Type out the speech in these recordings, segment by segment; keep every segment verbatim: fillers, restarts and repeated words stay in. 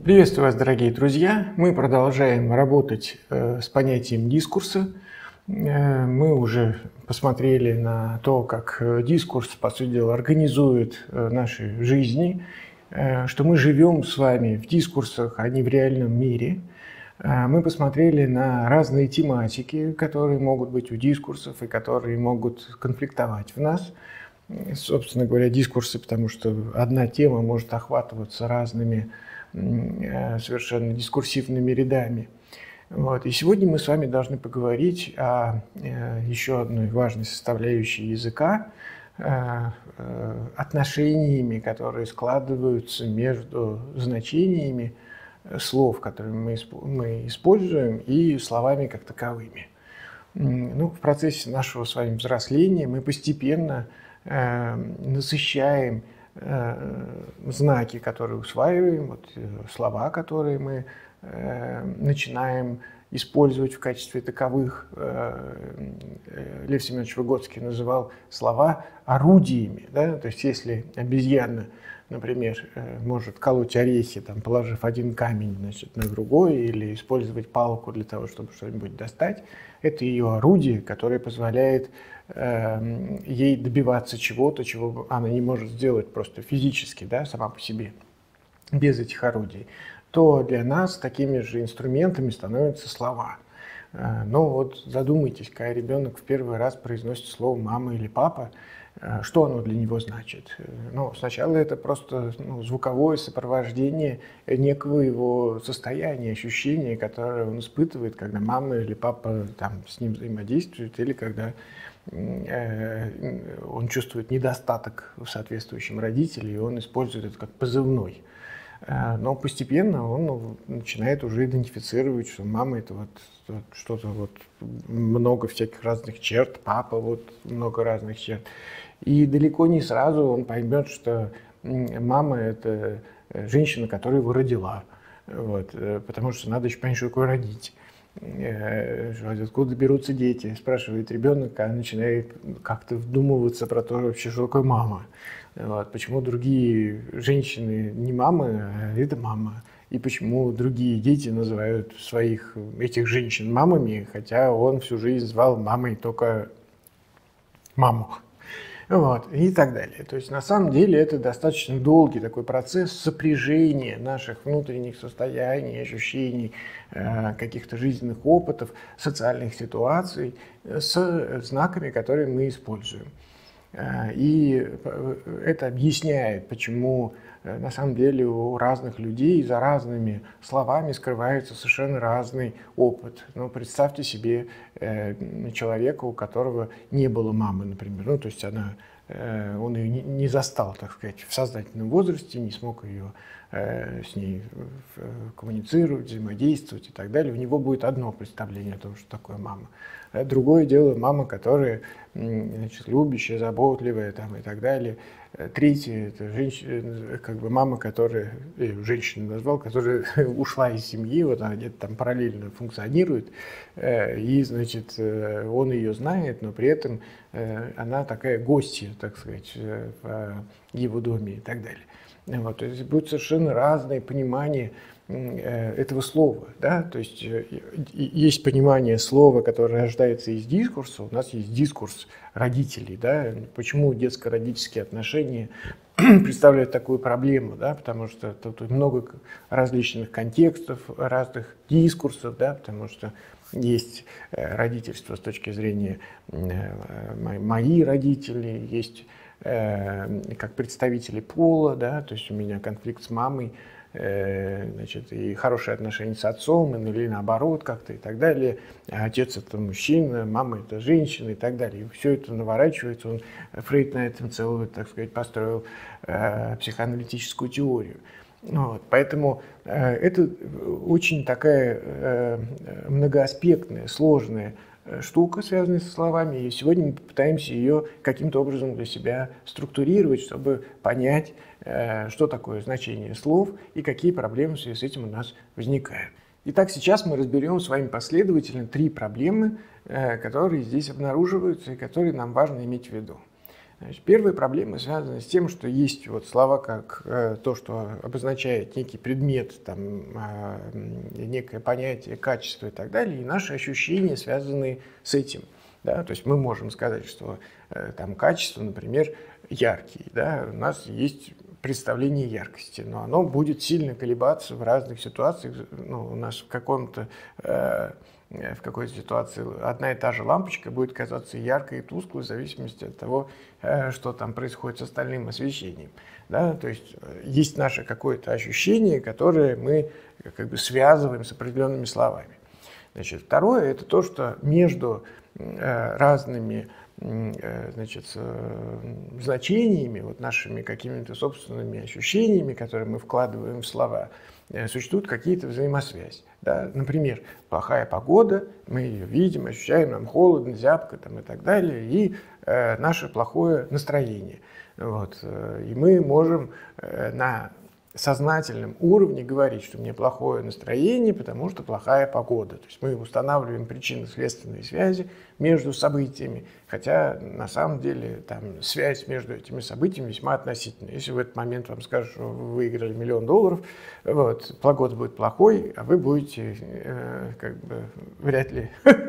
Приветствую вас, дорогие друзья! Мы продолжаем работать э, с понятием дискурса. Э, мы уже посмотрели на то, как дискурс, по сути дела, организует э, наши жизни, э, что мы живем с вами в дискурсах, а не в реальном мире. Э, мы посмотрели на разные тематики, которые могут быть у дискурсов и которые могут конфликтовать в нас. Собственно говоря, дискурсы, потому что одна тема может охватываться разными совершенно дискурсивными рядами. Вот. И сегодня мы с вами должны поговорить о еще одной важной составляющей языка, отношениями, которые складываются между значениями слов, которые мы, мы используем, и словами как таковыми. Ну, в процессе нашего с вами взросления мы постепенно э, насыщаем знаки, которые усваиваем, вот, слова, которые мы э, начинаем использовать в качестве таковых. Э, Лев Семенович Выгодский называл слова орудиями. Да? То есть если обезьяна, например, э, может колоть орехи, там, положив один камень, значит, на другой, или использовать палку для того, чтобы что-нибудь достать, это ее орудие, которое позволяет ей добиваться чего-то, чего она не может сделать просто физически, да, сама по себе, без этих орудий, то для нас такими же инструментами становятся слова. Но вот задумайтесь, когда ребенок в первый раз произносит слово «мама» или «папа», что оно для него значит? Ну, сначала это просто ну, звуковое сопровождение некого его состояния, ощущения, которое он испытывает, когда мама или папа там, с ним взаимодействуют, или когда он чувствует недостаток в соответствующем родителе, и он использует это как позывной. Но постепенно он начинает уже идентифицировать, что мама это вот, вот что-то вот много всяких разных черт, папа вот много разных черт. И далеко не сразу он поймет, что мама это женщина, которая его родила, вот, потому что надо еще понять, что такое родить. Откуда берутся дети, спрашивает ребенок, а начинает как-то вдумываться про то, вообще, что такое мама. Вот. Почему другие женщины не мамы, а это мама. И почему другие дети называют своих этих женщин мамами, хотя он всю жизнь звал мамой только маму. Вот, и так далее. То есть на самом деле это достаточно долгий такой процесс сопряжения наших внутренних состояний, ощущений, э, каких-то жизненных опытов, социальных ситуаций с знаками, которые мы используем. Э, и это объясняет, почему э, на самом деле у разных людей за разными словами скрывается совершенно разный опыт. Ну, представьте себе э, человека, у которого не было мамы, например. Ну, то есть она, э, он ее не, не застал, так сказать, в сознательном возрасте, не смог ее э, с ней коммуницировать, взаимодействовать и так далее. У него будет одно представление о том, что такое мама. Другое дело мама, которая, значит, любящая, заботливая там, и так далее. Третье – это женщина, как бы мама, которая, я ее женщину назвал, которая ушла из семьи, вот она где-то там параллельно функционирует, и, значит, он ее знает, но при этом она такая гостья, так сказать, в его доме и так далее. Вот, то есть будет совершенно разное понимание этого слова, да, то есть есть понимание слова, которое рождается из дискурса, у нас есть дискурс родителей, да, почему детско-родительские отношения представляют такую проблему, да, потому что тут много различных контекстов, разных дискурсов, да, потому что есть родительство с точки зрения мои родители, есть как представители пола, да, то есть у меня конфликт с мамой, значит, и хорошие отношения с отцом, или наоборот как-то и так далее. А отец это мужчина, мама это женщина и так далее. И все это наворачивается. Он, Фрейд на этом целую, так сказать, построил э, психоаналитическую теорию. Вот, поэтому э, это очень такая э, многоаспектная, сложная штука, связанная со словами, и сегодня мы попытаемся ее каким-то образом для себя структурировать, чтобы понять, что такое значение слов и какие проблемы в связи с этим у нас возникают. Итак, сейчас мы разберем с вами последовательно три проблемы, которые здесь обнаруживаются и которые нам важно иметь в виду. Значит, первая проблема связана с тем, что есть вот слова как э, то, что обозначает некий предмет, там, э, некое понятие, качество и так далее, и наши ощущения связаны с этим. Да? То есть мы можем сказать, что э, там качество, например, яркий. Да? У нас есть представление яркости, но оно будет сильно колебаться в разных ситуациях. Ну, у нас в каком-то э, в какой-то ситуации одна и та же лампочка будет казаться яркой и тусклой в зависимости от того, что там происходит с остальным освещением. Да? То есть есть наше какое-то ощущение, которое мы как бы связываем с определенными словами. Значит, второе – это то, что между разными значит, значениями, вот нашими какими-то собственными ощущениями, которые мы вкладываем в слова, существуют какие-то взаимосвязи. Да? Например, плохая погода, мы ее видим, ощущаем, нам холодно, зябко там, и так далее, и э, наше плохое настроение. Вот. И мы можем э, на сознательном уровне говорить, что мне плохое настроение, потому что плохая погода. То есть мы устанавливаем причинно-следственные связи между событиями, хотя на самом деле там, связь между этими событиями весьма относительная. Если в этот момент вам скажут, что вы выиграли миллион долларов, вот, погода будет плохой, а вы будете э, как бы вряд ли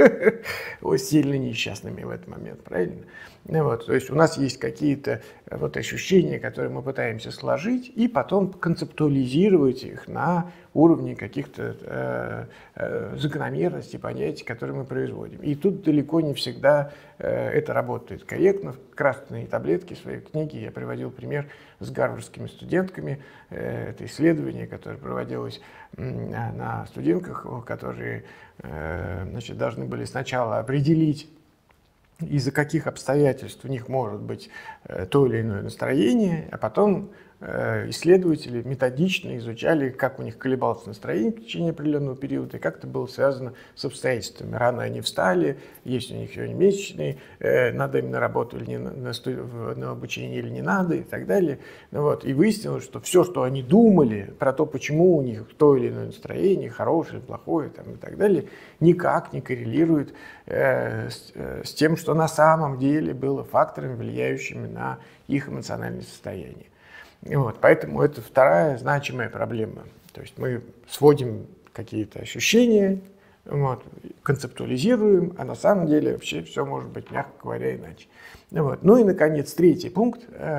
сильно несчастными в этот момент, правильно? Вот, то есть у нас есть какие-то вот ощущения, которые мы пытаемся сложить, и потом концептуализировать их на уровне каких-то э, э, закономерностей, понятий, которые мы производим. И тут далеко не всегда э, это работает корректно. В «Красные таблетки» в своей книге я приводил пример с гарвардскими студентками. Э, это исследование, которое проводилось э, на студентках, которые э, значит, должны были сначала определить, из-за каких обстоятельств у них может быть э, то или иное настроение, а потом э, исследователи методично изучали, как у них колебалось настроение в течение определенного периода и как это было связано с обстоятельствами. Рано они встали, есть у них сегодня месячные, э, надо им на работу или не на, на, на обучение или не надо и так далее. Ну, вот. И выяснилось, что все, что они думали про то, почему у них то или иное настроение, хорошее, плохое там, и так далее, никак не коррелирует э, с, э, с тем, что на самом деле было факторами, влияющими на их эмоциональное состояние. И вот, поэтому это вторая значимая проблема. То есть мы сводим какие-то ощущения, вот, концептуализируем, а на самом деле вообще все может быть, мягко говоря, иначе. Вот. Ну и, наконец, третий пункт.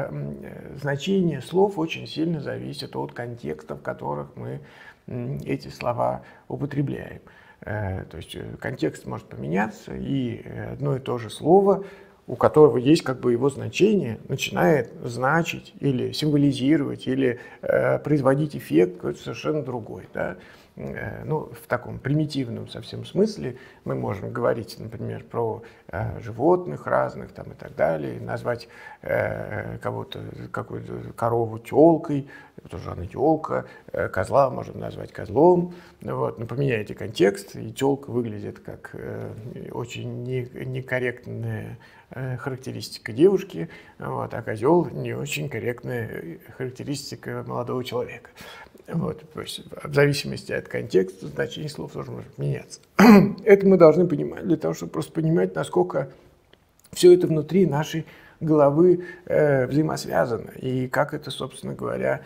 Значение слов очень сильно зависит от контекста, в которых мы эти слова употребляем. То есть контекст может поменяться, и одно и то же слово, у которого есть как бы его значение, начинает значить или символизировать, или э, производить эффект какой-то совершенно другой. Да? Э, ну, в таком примитивном совсем смысле мы можем говорить, например, про э, животных разных там, и так далее, назвать э, кого-то, какую-то корову тёлкой, тоже она тёлка, э, козла можем назвать козлом. Вот. Но поменяйте контекст, и тёлка выглядит как э, очень не, некорректная характеристика девушки, вот, а козел не очень корректная характеристика молодого человека. Вот, то есть в зависимости от контекста значение слов тоже может меняться. Это мы должны понимать для того, чтобы просто понимать, насколько все это внутри нашей головы э, взаимосвязано и как это, собственно говоря,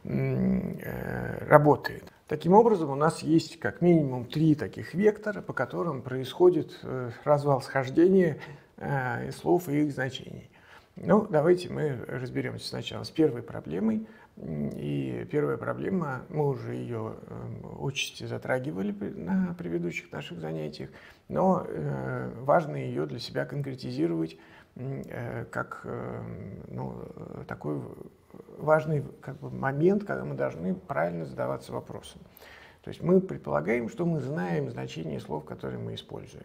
э, работает. Таким образом, у нас есть как минимум три таких вектора, по которым происходит э, развал схождения э, слов и их значений. Ну, давайте мы разберемся сначала с первой проблемой. И первая проблема, мы уже ее отчасти затрагивали на предыдущих наших занятиях, но э, важно ее для себя конкретизировать э, как э, ну, такой важный как бы, момент, когда мы должны правильно задаваться вопросом. То есть мы предполагаем, что мы знаем значение слов, которые мы используем,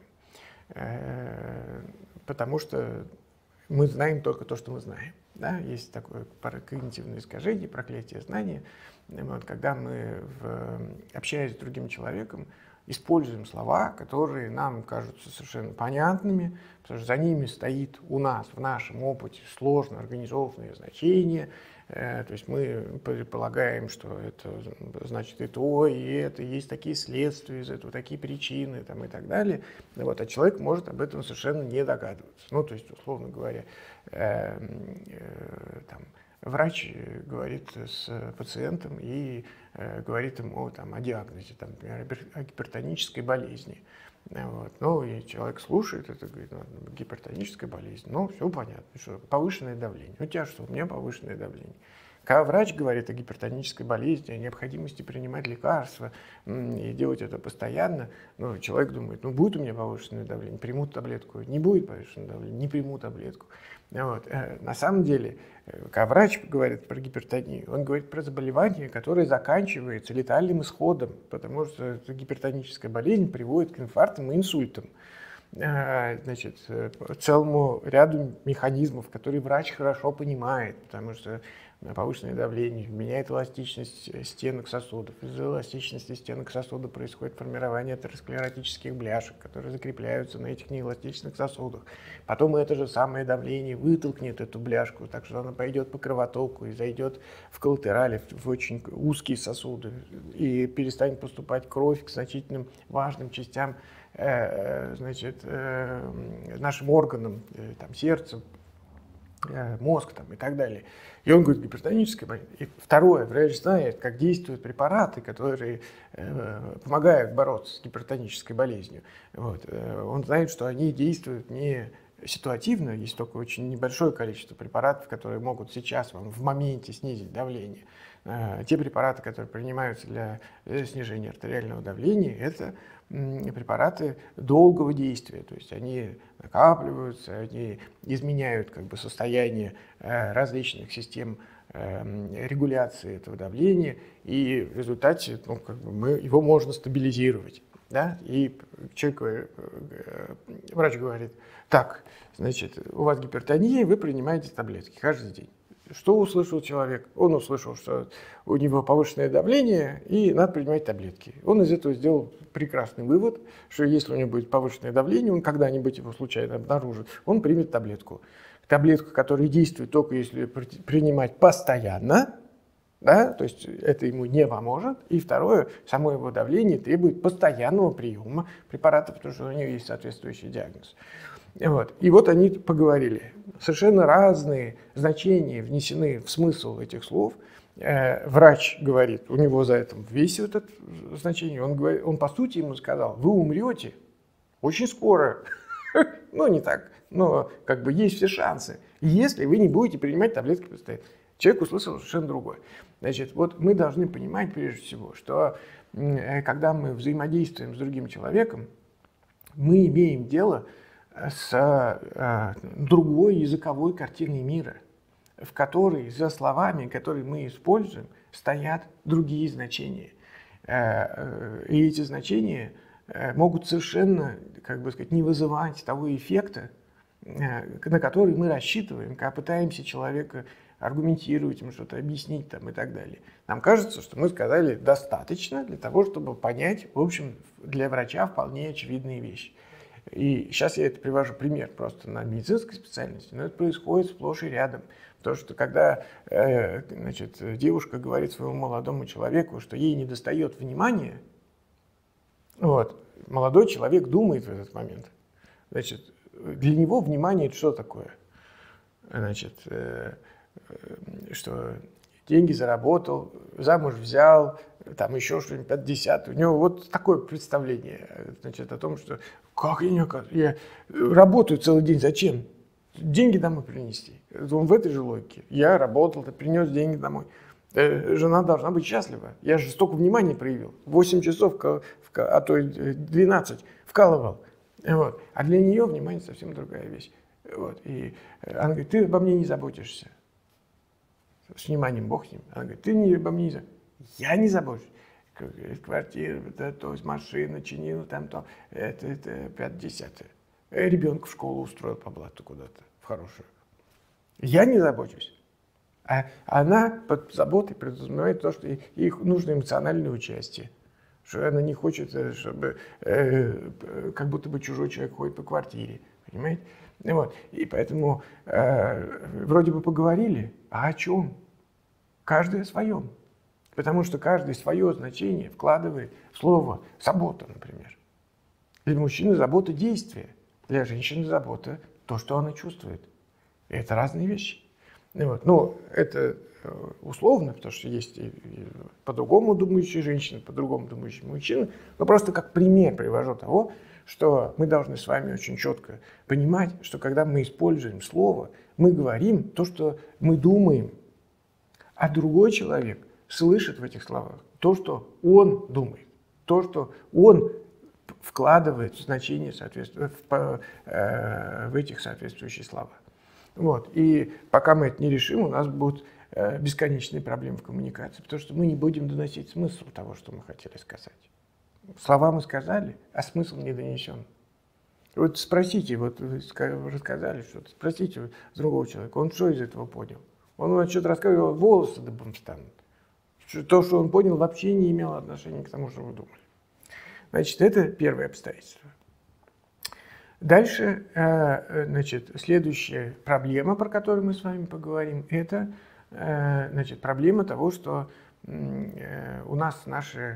э, потому что мы знаем только то, что мы знаем. Да? Есть такое когнитивное искажение, проклятие знания. Вот, когда мы, в, общаясь с другим человеком, используем слова, которые нам кажутся совершенно понятными, потому что за ними стоит у нас, в нашем опыте, сложно организованные значения. То есть мы предполагаем, что это значит и то, и это, есть такие следствия из этого, такие причины там, и так далее. Вот, а человек может об этом совершенно не догадываться. Ну, то есть, условно говоря, э, э, там, врач говорит с пациентом и э, говорит ему там, о диагнозе, там, например, о гипертонической болезни. Вот. Ну, и человек слушает это, говорит, ну, гипертоническая болезнь. Ну, все понятно, что повышенное давление. У тебя что? У меня повышенное давление. Когда врач говорит о гипертонической болезни, о необходимости принимать лекарства и делать это постоянно, ну, человек думает, ну, будет у меня повышенное давление, приму таблетку, не будет повышенного давления, не приму таблетку. Вот. На самом деле, когда врач говорит про гипертонию, он говорит про заболевание, которое заканчивается летальным исходом, потому что гипертоническая болезнь приводит к инфарктам и инсультам. Значит, целому ряду механизмов, которые врач хорошо понимает, потому что повышенное давление меняет эластичность стенок сосудов. Из-за эластичности стенок сосуда происходит формирование атеросклеротических бляшек, которые закрепляются на этих неэластичных сосудах. Потом это же самое давление вытолкнет эту бляшку, так что она пойдет по кровотоку и зайдет в коллатерале, в очень узкие сосуды, и перестанет поступать кровь к значительным важным частям, э, значит, э, нашим органам, э, там, сердцу, мозг там, и так далее. И он говорит, гипертоническая болезнь. И второе, врач знает, как действуют препараты, которые э, помогают бороться с гипертонической болезнью. Вот. Он знает, что они действуют не ситуативно, есть только очень небольшое количество препаратов, которые могут сейчас вам в моменте снизить давление. Э, те препараты, которые принимаются для снижения артериального давления, это препараты долгого действия, то есть они накапливаются, они изменяют как бы состояние э, различных систем э, регуляции этого давления, и в результате ну, как бы мы, его можно стабилизировать. Да? И человек, э, врач говорит, так, значит, у вас гипертония, вы принимаете таблетки каждый день. Что услышал человек? Он услышал, что у него повышенное давление и надо принимать таблетки. Он из этого сделал прекрасный вывод, что если у него будет повышенное давление, он когда-нибудь его случайно обнаружит, он примет таблетку. Таблетку, которая действует только если принимать постоянно, да, то есть это ему не поможет. И второе, само его давление требует постоянного приема препаратов, потому что у него есть соответствующий диагноз. Вот. И вот они поговорили. Совершенно разные значения внесены в смысл этих слов. Э, врач говорит, у него за это весит это значение. Он, говорит, он по сути ему сказал, вы умрете очень скоро. Ну, не так, но как бы есть все шансы, если вы не будете принимать таблетки постоянно. Человек услышал совершенно другое. Значит, вот мы должны понимать прежде всего, что э, когда мы взаимодействуем с другим человеком, мы имеем дело с э, другой языковой картиной мира, в которой за словами, которые мы используем, стоят другие значения. Э, и эти значения э, могут совершенно, как бы сказать, не вызывать того эффекта, э, на который мы рассчитываем, когда пытаемся человека аргументировать, ему что-то объяснить там, и так далее. Нам кажется, что мы сказали достаточно для того, чтобы понять, в общем, для врача вполне очевидные вещи. И сейчас я это привожу пример просто на медицинской специальности, но это происходит сплошь и рядом. Потому что когда э, значит, девушка говорит своему молодому человеку, что ей недостает внимания, вот, молодой человек думает в этот момент. Значит, для него внимание – это что такое? Значит, э, э, что деньги заработал, замуж взял, там еще что-нибудь, пятьдесят. У него вот такое представление, значит, о том, что как я не оказываю, я работаю целый день, зачем? Деньги домой принести. Он в этой же логике. Я работал, ты принес деньги домой. Жена должна быть счастлива. Я же столько внимания проявил. восемь часов, а то и двенадцать вкалывал. Вот. А для нее внимание совсем другая вещь. Вот. И она говорит, ты обо мне не заботишься. С вниманием Бог с ним. Она говорит, ты не, обо мне не заботишься. Я не забочусь. Квартира, это, то есть машина, чинила, там, то, это, это пятьдесят. Ребенка в школу устроил по блату куда-то, в хорошую. Я не забочусь. А она под заботой предусматривает то, что ей нужно эмоциональное участие. что она не хочет, чтобы э, как будто бы чужой человек ходит по квартире, понимаете? Вот. И поэтому э, вроде бы поговорили, а о чем? Каждый о своем. Потому что каждый свое значение вкладывает в слово «забота», например. Для мужчины забота – действие, для женщины забота – то, что она чувствует. И это разные вещи. Вот. Ну, это условно, потому что есть и, и по-другому думающие женщины, по-другому думающие мужчины. Но просто как пример привожу того, что мы должны с вами очень четко понимать, что когда мы используем слово, мы говорим то, что мы думаем, а другой человек слышит в этих словах то, что он думает, то, что он вкладывает в значение в, э, в этих соответствующие слова. Вот. И пока мы это не решим, у нас будут э, бесконечные проблемы в коммуникации, потому что мы не будем доносить смысл того, что мы хотели сказать. Слова мы сказали, а смысл не донесен. Вот спросите, вот вы рассказали что-то, спросите другого человека, он что из этого понял? Он вам что-то рассказывал, волосы дыбом станут. То, что он понял, вообще не имело отношения к тому, что вы думали. Значит, это первое обстоятельство. Дальше, значит, следующая проблема, про которую мы с вами поговорим, это, значит, проблема того, что у нас наши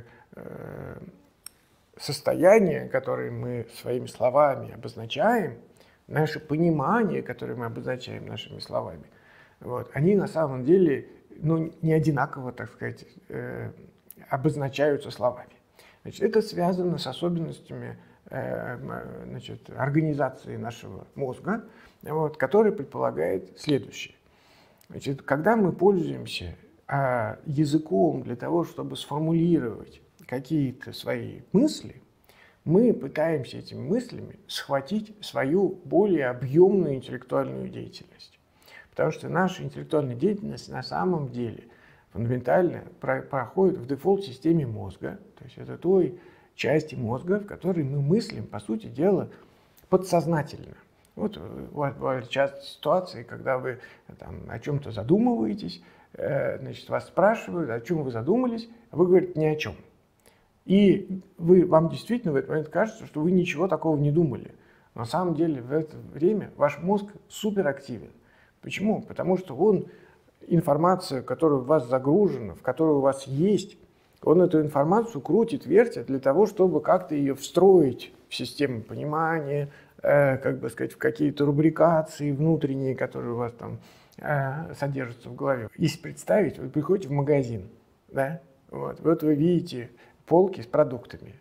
состояния, которые мы своими словами обозначаем, наше понимание, которое мы обозначаем нашими словами, вот, они на самом деле, ну, не одинаково, так сказать, э, обозначаются словами. Значит, это связано с особенностями э, значит, организации нашего мозга, вот, который предполагает следующее. Значит, когда мы пользуемся э, языком для того, чтобы сформулировать какие-то свои мысли, мы пытаемся этими мыслями схватить свою более объемную интеллектуальную деятельность. Потому что наша интеллектуальная деятельность на самом деле фундаментально проходит в дефолт-системе мозга, то есть это той части мозга, в которой мы мыслим, по сути дела, подсознательно. Вот бывают часто ситуации, когда вы там, о чем-то задумываетесь, э, значит, вас спрашивают, о чем вы задумались, а вы говорите ни о чем. И вы, вам действительно в этот момент кажется, что вы ничего такого не думали. Но на самом деле в это время ваш мозг суперактивен. Почему? Потому что он, информация, которая в вас загружена, в которой у вас есть, он эту информацию крутит, вертит для того, чтобы как-то ее встроить в систему понимания, э, как бы сказать, в какие-то рубрикации внутренние, которые у вас там э, содержатся в голове. Если представить, вы приходите в магазин, да, вот, вот вы видите полки с продуктами.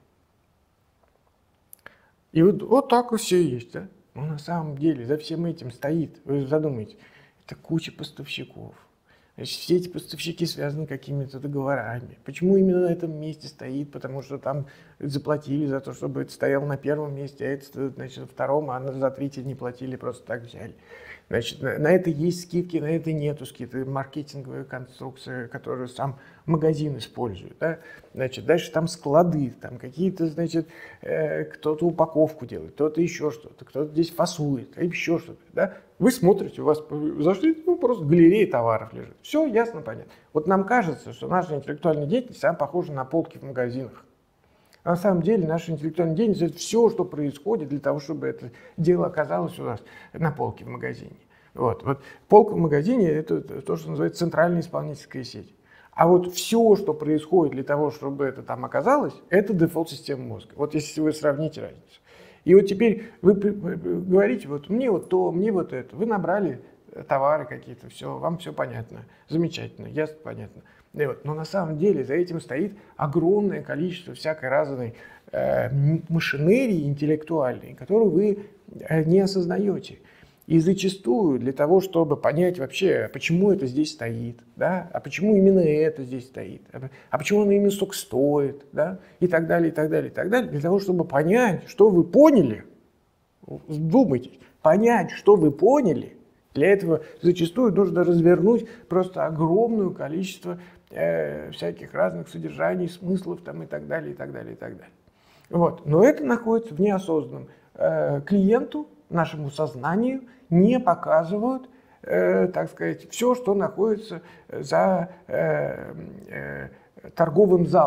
И вот, вот так вот все есть, да? Но на самом деле за всем этим стоит, вы задумаетесь, это куча поставщиков. Значит, все эти поставщики связаны какими-то договорами. Почему именно на этом месте стоит? Потому что там заплатили за то, чтобы это стояло на первом месте, а это, значит, на втором, а за третий не платили, просто так взяли. Значит, на, на это есть скидки, на это нету скидки. Маркетинговая конструкция, которую сам магазин использует. Да? Значит, дальше там склады, там какие-то, значит, э, кто-то упаковку делает, кто-то еще что-то, кто-то здесь фасует, еще что-то. Да? Вы смотрите, у вас зашли, ну, просто галерея товаров лежит. Все ясно, понятно. Вот нам кажется, что наша интеллектуальная деятельность, она похожа на полки в магазинах. А на самом деле наша интеллектуальная деятельность – это все, что происходит для того, чтобы это дело оказалось у нас на полке в магазине. Вот. Вот полка в магазине – это то, что называется центральная исполнительская сеть. А вот все, что происходит для того, чтобы это там оказалось, это дефолт-система мозга. Вот если вы сравните разницу. И вот теперь вы говорите, вот мне вот то, мне вот это. Вы набрали товары какие-то, все, вам все понятно, замечательно, ясно, понятно. И вот, но на самом деле за этим стоит огромное количество всякой разной э, машинерии интеллектуальной, которую вы э, не осознаете. И зачастую для того, чтобы понять вообще, почему это здесь стоит, да, а почему именно это здесь стоит, а, а почему оно именно столько стоит, да, и так далее, и так далее, и так далее, для того, чтобы понять, что вы поняли, вдумайтесь, понять, что вы поняли, для этого зачастую нужно развернуть просто огромное количество э, всяких разных содержаний, смыслов там, и так далее, и так далее, и так далее. Вот. Но это находится в неосознанном. Э, клиенту, нашему сознанию не показывают, э, так сказать, все, что находится за э, э, торговым залом.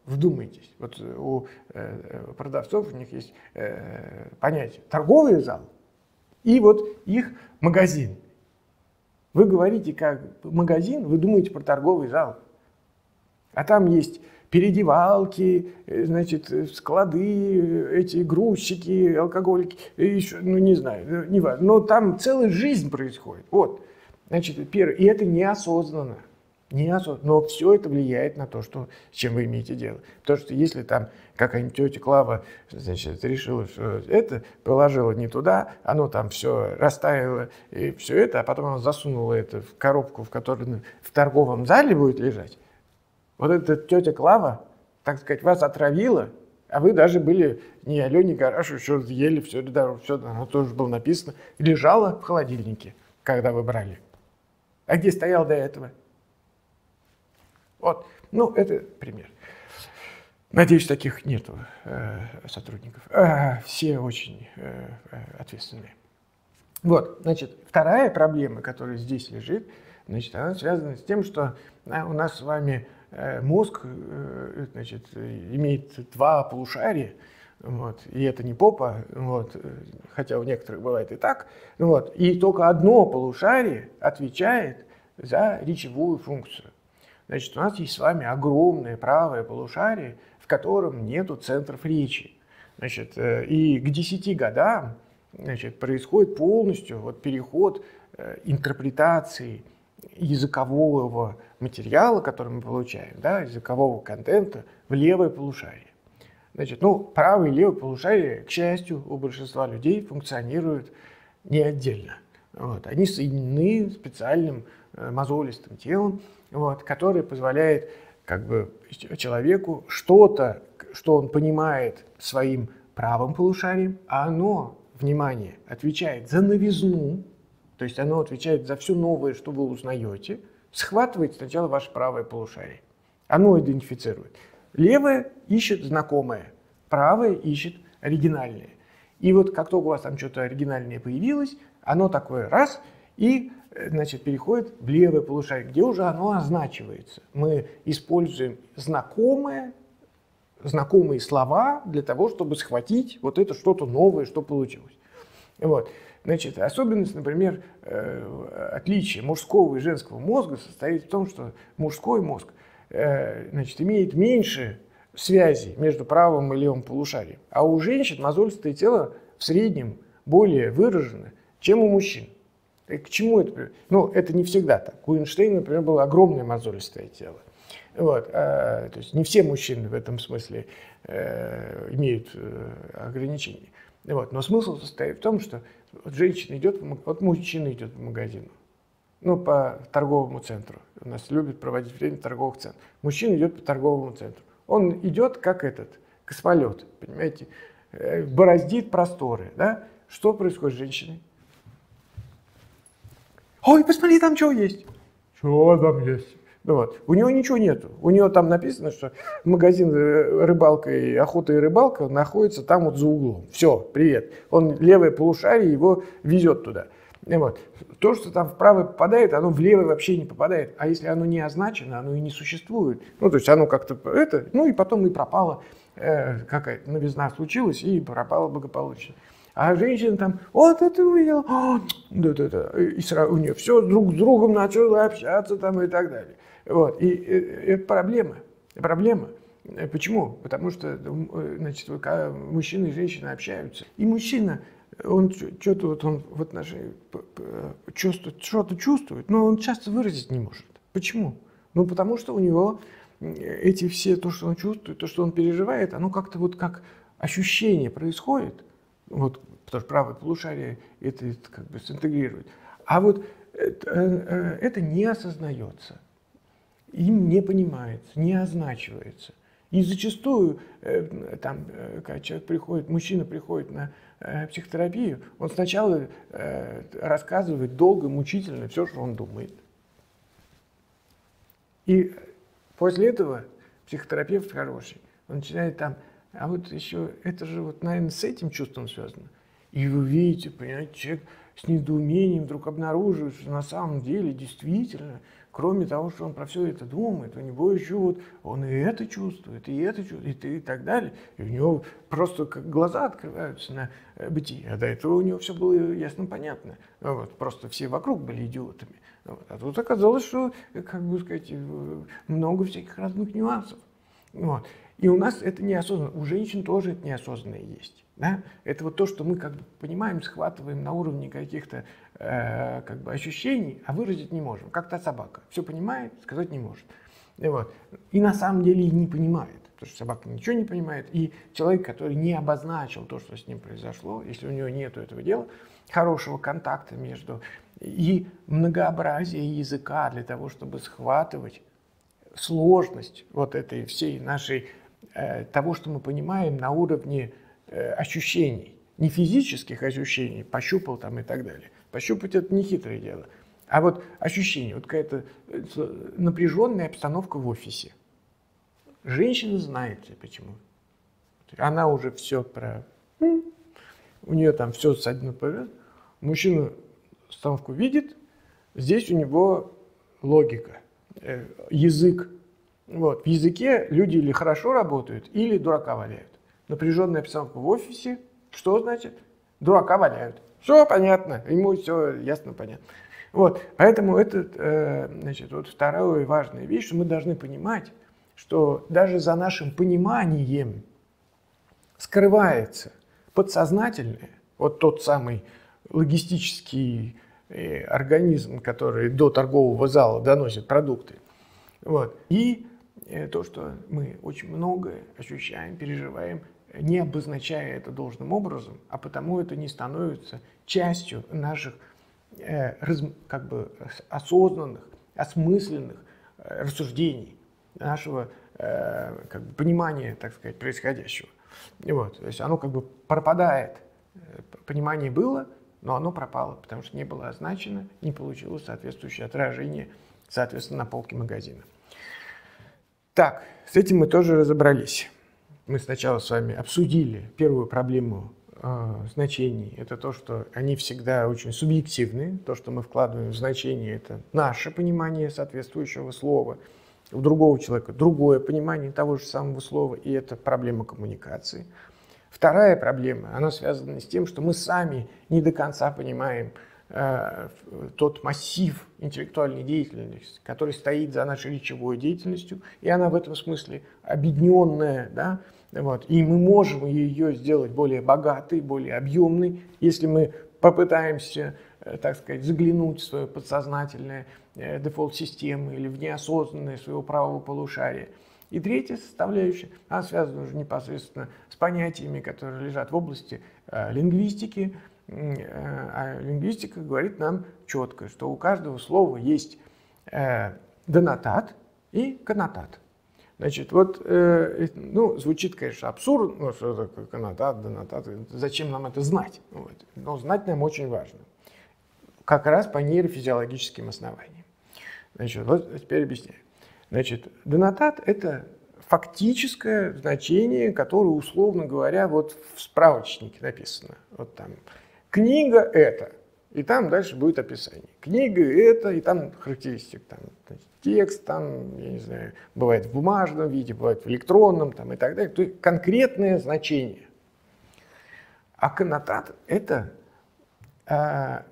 Вдумайтесь, вот у э, продавцов у них есть э, понятие торговый зал и вот их магазин. Вы говорите как магазин, вы думаете про торговый зал. А там есть переодевалки, значит, склады, эти грузчики, алкоголики, еще, ну не знаю, не важно. Но там целая жизнь происходит. Вот, значит, первое. И это неосознанно. Неосознанно. Но все это влияет на то, что, с чем вы имеете дело. Потому что если там какая-нибудь тетя Клава, значит, решила, что это, положила не туда, оно там все растаяло, и все это, а потом она засунула это в коробку, в которой в торговом зале будет лежать. Вот эта тетя Клава, так сказать, вас отравила, а вы даже были не алё, не гараж, еще ели все, да, все, оно тоже было написано, лежало в холодильнике, когда вы брали. А где стоял до этого? Вот, ну, это пример. Надеюсь, таких нету э, сотрудников. Э, все очень э, ответственные. Вот, значит, вторая проблема, которая здесь лежит, значит, она связана с тем, что а, у нас с вами э, мозг, э, значит, имеет два полушария, вот, и это не попа, вот, хотя у некоторых бывает и так, вот, и только одно полушарие отвечает за речевую функцию. Значит, у нас есть с вами огромное правое полушарие, в котором нету центров речи. Значит, и к десяти годам, значит, происходит полностью вот переход интерпретации языкового материала, который мы получаем, да, языкового контента, в левое полушарие. Значит, ну, правое и левое полушарие, к счастью, у большинства людей функционируют не отдельно. Вот. Они соединены специальным мозолистым телом, вот, которое позволяет как бы человеку что-то, что он понимает своим правым полушарием, а оно, внимание, отвечает за новизну, то есть оно отвечает за все новое, что вы узнаете, схватывает сначала ваше правое полушарие. Оно идентифицирует. Левое ищет знакомое, правое ищет оригинальное. И вот как только у вас там что-то оригинальное появилось, оно такое раз и, значит, переходит в левое полушарие, где уже оно означивается. Мы используем знакомые, знакомые слова для того, чтобы схватить вот это что-то новое, что получилось. Вот. Значит, особенность, например, отличие мужского и женского мозга состоит в том, что мужской мозг, значит, имеет меньше связи между правым и левым полушарием, а у женщин мозолистое тело в среднем более выражено, чем у мужчин. И к чему это приводит? Ну, это не всегда так. У Эйнштейна, например, было огромное мозолистое тело. Вот, а, то есть не все мужчины в этом смысле э, имеют э, ограничения. Вот, но смысл состоит в том, что вот женщина идет, вот мужчина идет по магазину, ну, по торговому центру. У нас любят проводить время в торговых центрах. Мужчина идет по торговому центру. Он идет как этот, космолет, понимаете, э, бороздит просторы, да? Что происходит с женщиной? Ой, посмотри, там что есть. Что там есть? Ну, вот. У него ничего нету. У него там написано, что магазин рыбалка и охота и рыбалка находится там вот за углом. Все, привет. Он левое полушарие его везет туда. И вот. То, что там в правое попадает, оно в левое вообще не попадает. А если оно не означено, оно и не существует. Ну, то есть оно как-то это, ну и потом и пропало. Э, какая-то новизна случилась и пропало благополучно. А женщина там, вот это увидела, да-да-да, и сразу у нее все друг с другом начало общаться там и так далее. Вот. И, и это проблема. Проблема. Почему? Потому что, значит, когда мужчина и женщина общаются, и мужчина, он что-то вот он в отношении чувствует, что-то чувствует, но он часто выразить не может. Почему? Ну, потому что у него эти все, то, что он чувствует, то, что он переживает, оно как-то вот как ощущение происходит. Вот, потому что правое полушарие это, это как бы синтегрирует. А вот это, это не осознается, им не понимается, не означивается. И зачастую, там, когда человек приходит, мужчина приходит на психотерапию, он сначала рассказывает долго, мучительно все, что он думает. И после этого психотерапевт хороший, он начинает там, а вот еще, это же вот, наверное, с этим чувством связано. И вы видите, понимаете, человек с недоумением вдруг обнаруживает, что на самом деле действительно кроме того, что он про все это думает, у него еще вот он и это чувствует, и это чувствует, и, и так далее. И у него просто как глаза открываются на бытие. А до этого у него все было ясно понятно. Вот, просто все вокруг были идиотами. Вот. А тут оказалось, что, как бы сказать, много всяких разных нюансов. Вот. И у нас это неосознанно. У женщин тоже это неосознанное есть. Да? Это вот то, что мы как бы понимаем, схватываем на уровне каких-то э, как бы ощущений, а выразить не можем. Как та собака. Все понимает, сказать не может. И, вот. И на самом деле и не понимает. Потому что собака ничего не понимает. И человек, который не обозначил то, что с ним произошло, если у него нет этого дела, хорошего контакта между и многообразие языка для того, чтобы схватывать сложность вот этой всей нашей, э, того, что мы понимаем на уровне э, ощущений, не физических ощущений, пощупал там и так далее. Пощупать это не хитрое дело, а вот ощущение, вот какая-то напряженная обстановка в офисе. Женщина знает почему. Она уже все про... У нее там все ссадина поверх. Мужчина обстановку видит, здесь у него логика. Язык. Вот. В языке люди или хорошо работают, или дурака валяют. Напряженная обстановка в офисе. Что значит? Дурака валяют. Все понятно. Ему все ясно, понятно. Вот. Поэтому это э, значит, вот вторая важная вещь, что мы должны понимать, что даже за нашим пониманием скрывается подсознательное, вот тот самый логистический организм, который до торгового зала доносит продукты. Вот. И то, что мы очень многое ощущаем, переживаем, не обозначая это должным образом, а потому это не становится частью наших э, раз, как бы осознанных, осмысленных э, рассуждений, нашего э, как бы понимания, так сказать, происходящего. И вот. То есть оно как бы пропадает. Понимание было, но оно пропало, потому что не было означено, не получилось соответствующее отражение, соответственно, на полке магазина. Так, с этим мы тоже разобрались. Мы сначала с вами обсудили первую проблему э, значений. Это то, что они всегда очень субъективны. То, что мы вкладываем в значение, это наше понимание соответствующего слова. У другого человека другое понимание того же самого слова, и это проблема коммуникации. Вторая проблема, она связана с тем, что мы сами не до конца понимаем э, тот массив интеллектуальной деятельности, который стоит за нашей речевой деятельностью, и она в этом смысле объединенная, да, вот, и мы можем ее сделать более богатой, более объемной, если мы попытаемся, э, так сказать, заглянуть в свое подсознательное э, дефолт-системы или в неосознанное своего правого полушария. И третья составляющая, она связана уже непосредственно с понятиями, которые лежат в области э, лингвистики. Э, а лингвистика говорит нам четко, что у каждого слова есть э, денотат и коннотат. Значит, вот, э, ну, звучит, конечно, абсурдно, ну, что такое коннотат, денотат, зачем нам это знать? Вот. Но знать нам очень важно. Как раз по нейрофизиологическим основаниям. Значит, вот теперь объясняю. Значит, денотат – это фактическое значение, которое, условно говоря, вот в справочнике написано. Вот там «книга – это», и там дальше будет описание. «Книга – это», и там характеристик, там, значит, текст, там, я не знаю, бывает в бумажном виде, бывает в электронном, там, и так далее. То есть конкретное значение. А коннотат – это, а,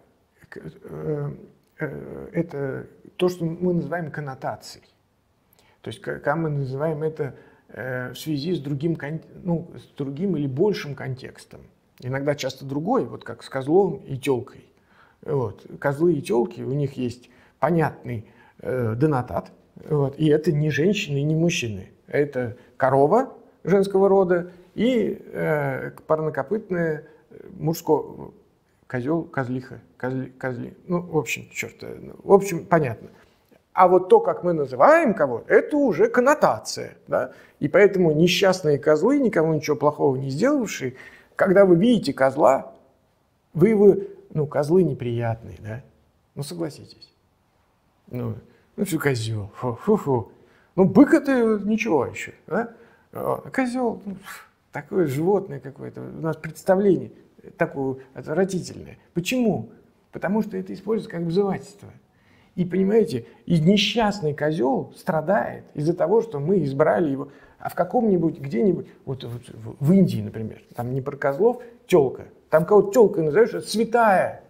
это то, что мы называем коннотацией. То есть, когда мы называем это э, в связи с другим, ну, с другим или большим контекстом. Иногда часто другой, вот как с козлом и телкой. Вот. Козлы и телки, у них есть понятный э, денотат, вот, и это не женщины и не мужчины. Это корова женского рода и э, парнокопытная мужского, козел, козлиха, козли, козли. Ну, в общем, черт, в общем, понятно. А вот то, как мы называем кого, это уже коннотация. Да? И поэтому несчастные козлы, никому ничего плохого не сделавшие, когда вы видите козла, вы его, ну, козлы неприятные, да? Ну, согласитесь. Ну, ну что козел, фу-фу-фу. Ну, бык это ничего еще, да? А козел, ну, такое животное какое-то, у нас представление такое отвратительное. Почему? Потому что это используется как обзывательство. И понимаете, и несчастный козел страдает из-за того, что мы избрали его. А в каком-нибудь, где-нибудь, вот, вот в Индии, например, там не про козлов, тёлка. Там кого-то тёлкой назовешь, это святая.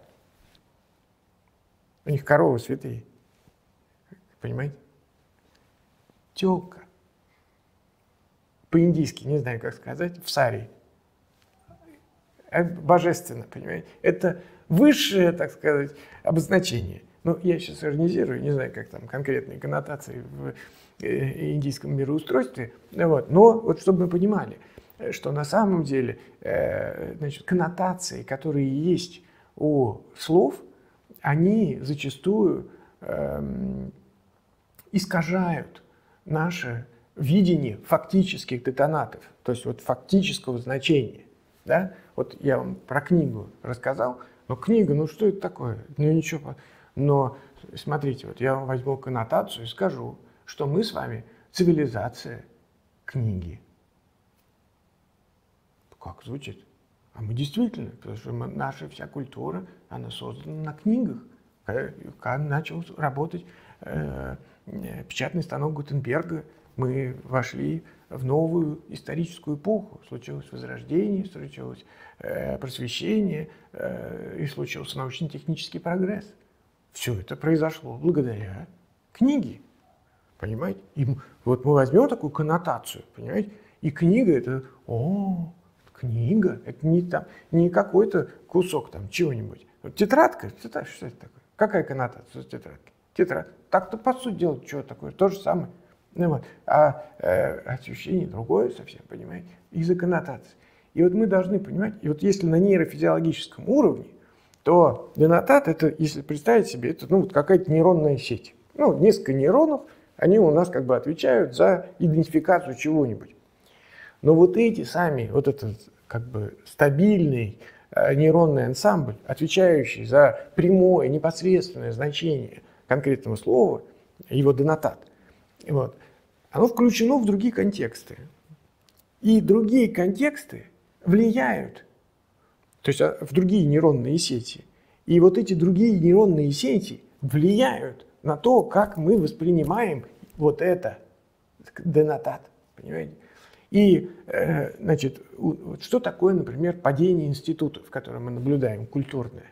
У них коровы святые. Понимаете? Тёлка. По-индийски, не знаю, как сказать, в сари. Божественно, понимаете? Это высшее, так сказать, обозначение. Ну, я сейчас иронизирую, не знаю, как там конкретные коннотации в индийском мироустройстве. Вот. Но вот чтобы мы понимали, что на самом деле значит, коннотации, которые есть у слов, они зачастую эм, искажают наше видение фактических детонатов, то есть вот фактического значения. Да? Вот я вам про книгу рассказал, но книга, ну что это такое? Ну ничего. Но смотрите, вот я вам возьму коннотацию и скажу, что мы с вами цивилизация книги. Как звучит? А мы действительно, потому что мы, наша вся культура, она создана на книгах. Когда начал работать э, печатный станок Гутенберга, мы вошли в новую историческую эпоху. Случилось возрождение, случилось э, просвещение э, и случился научно-технический прогресс. Все это произошло благодаря книге. Понимаете? И вот мы возьмем такую коннотацию, понимаете? И книга это, о, книга, это не, там, не какой-то кусок там чего-нибудь. Вот тетрадка, тетрадка, что это такое? Какая коннотация с тетрадки? Тетрадка. Так-то по сути дела, что такое? То же самое. Ну, вот. А э, ощущение другое совсем, понимаете? Из-за коннотации. И вот мы должны понимать, и вот если на нейрофизиологическом уровне, то денотат это, если представить себе, это ну, вот какая-то нейронная сеть. Ну, несколько нейронов, они у нас как бы отвечают за идентификацию чего-нибудь. Но вот эти сами, вот этот как бы стабильный э, нейронный ансамбль, отвечающий за прямое, непосредственное значение конкретного слова, его денотат, вот, оно включено в другие контексты. И другие контексты влияют, то есть в другие нейронные сети. И вот эти другие нейронные сети влияют на то, как мы воспринимаем вот это, денотат, понимаете? И, э, значит, вот что такое, например, падение институтов, которое мы наблюдаем, культурное?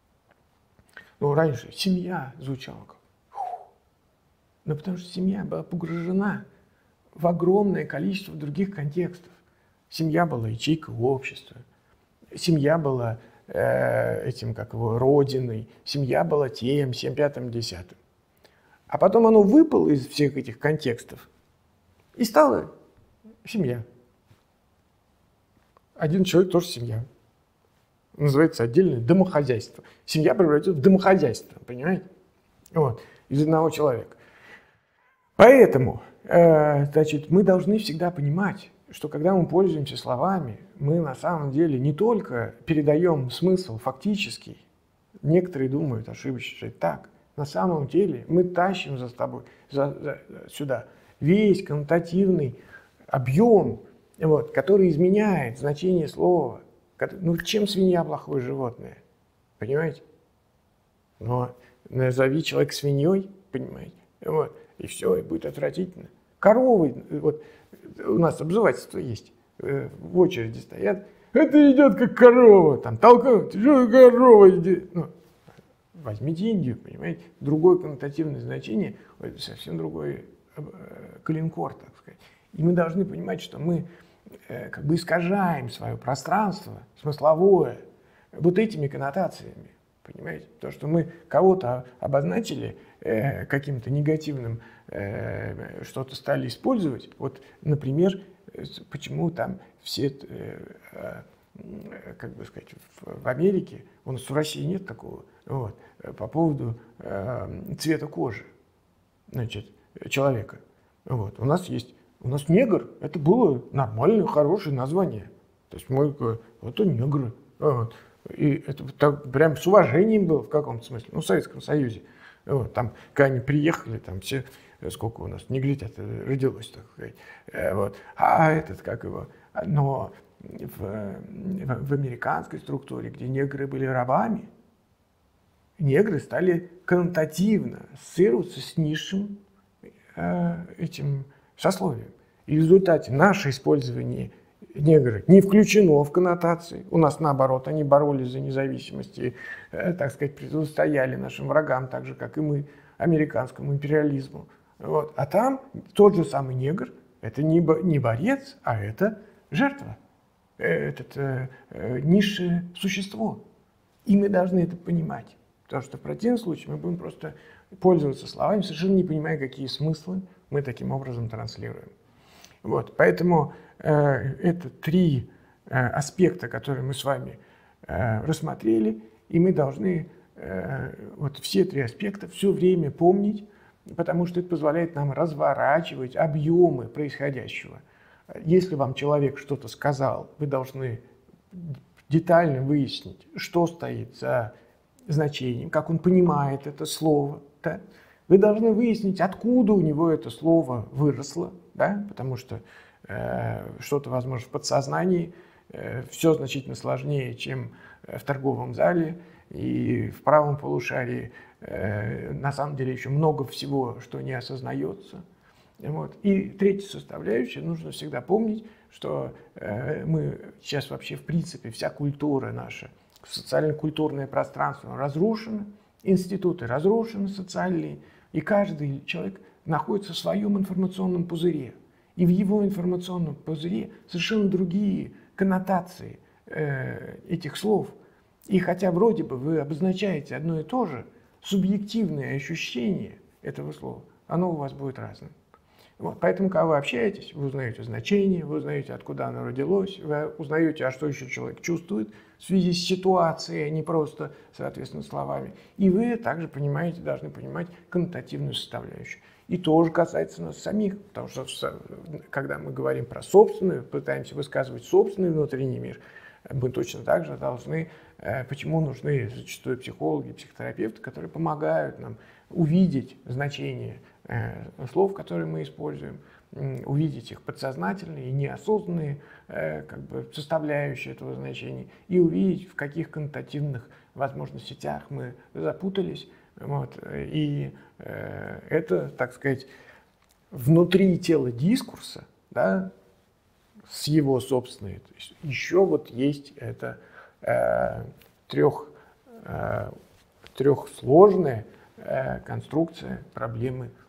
Ну, раньше семья звучала как... Фу. Ну, потому что семья была погружена в огромное количество других контекстов. Семья была ячейкой общества, семья была э, этим, как его, родиной, семья была тем, всем пятым, десятым. А потом оно выпало из всех этих контекстов и стало семья. Один человек тоже семья. Называется отдельное домохозяйство. Семья превратилась в домохозяйство, понимаете? Вот, из одного человека. Поэтому, э, значит, мы должны всегда понимать, что когда мы пользуемся словами, мы на самом деле не только передаем смысл фактический. Некоторые думают ошибочно, что это так. На самом деле мы тащим за собой за, за, сюда весь коннотативный объем, вот, который изменяет значение слова. Ну, чем свинья плохое животное? Понимаете? Но назови человека свиньей, понимаете? Вот, и все, и будет отвратительно. Коровы, вот у нас обзывательство есть, в очереди стоят. Это идет как корова, там толкают, что корова идет. Ну, возьмите Индию, понимаете? Другое коннотативное значение, это совсем другой коленкор, так сказать. И мы должны понимать, что мы э, как бы искажаем свое пространство смысловое вот этими коннотациями, понимаете? То, что мы кого-то обозначили э, каким-то негативным, э, что-то стали использовать. Вот, например, почему там все, э, э, как бы сказать, в, в Америке, у нас в России нет такого, вот, по поводу э, цвета кожи, значит, человека. Вот, у нас есть У нас негр, это было нормальное, хорошее название. То есть мы, вот он негры. Вот. И это так, прям с уважением было в каком-то смысле, ну, в Советском Союзе. Вот. Там, когда они приехали, там все, сколько у нас, неглитят родилось, так сказать. Вот. А этот, как его, но в, в, в американской структуре, где негры были рабами, негры стали коннотативно ассоциироваться с низшим э, этим сословием. И в результате наше использование негры не включено в коннотации. У нас, наоборот, они боролись за независимость и, э, так сказать, противостояли нашим врагам, так же, как и мы, американскому империализму. Вот. А там тот же самый негр – это не, бо, не борец, а это жертва, это э, э, низшее существо. И мы должны это понимать, потому что в противном случае мы будем просто пользоваться словами, совершенно не понимая, какие смыслы мы таким образом транслируем. Вот. Поэтому э, это три э, аспекта, которые мы с вами э, рассмотрели, и мы должны э, вот все три аспекта все время помнить, потому что это позволяет нам разворачивать объемы происходящего. Если вам человек что-то сказал, вы должны детально выяснить, что стоит за значением, как он понимает это слово. Да? Вы должны выяснить, откуда у него это слово выросло, да? Потому что э, что-то, возможно, в подсознании э, все значительно сложнее, чем в торговом зале, и в правом полушарии э, на самом деле еще много всего, что не осознается. Вот. И третья составляющая, нужно всегда помнить, что э, мы сейчас вообще, в принципе, вся культура наша, социально-культурное пространство разрушено, институты разрушены социальные, и каждый человек находится в своем информационном пузыре. И в его информационном пузыре совершенно другие коннотации э, этих слов. И хотя вроде бы вы обозначаете одно и то же, субъективное ощущение этого слова, оно у вас будет разным. Вот, поэтому, когда вы общаетесь, вы узнаете значение, вы узнаете, откуда оно родилось, вы узнаете, а что еще человек чувствует в связи с ситуацией, а не просто, соответственно, словами. И вы также понимаете, должны понимать коннотативную составляющую. И тоже касается нас самих, потому что когда мы говорим про собственную, пытаемся высказывать собственный внутренний мир, мы точно так же должны, почему нужны зачастую психологи, психотерапевты, которые помогают нам увидеть значение слов, которые мы используем, увидеть их подсознательные и неосознанные как бы, составляющие этого значения, и увидеть, в каких коннотативных, возможно, сетях мы запутались. Вот. И это, так сказать, внутри тела дискурса, да, с его собственной, то есть еще вот есть это э, трех, э, трехсложная э, конструкция проблемы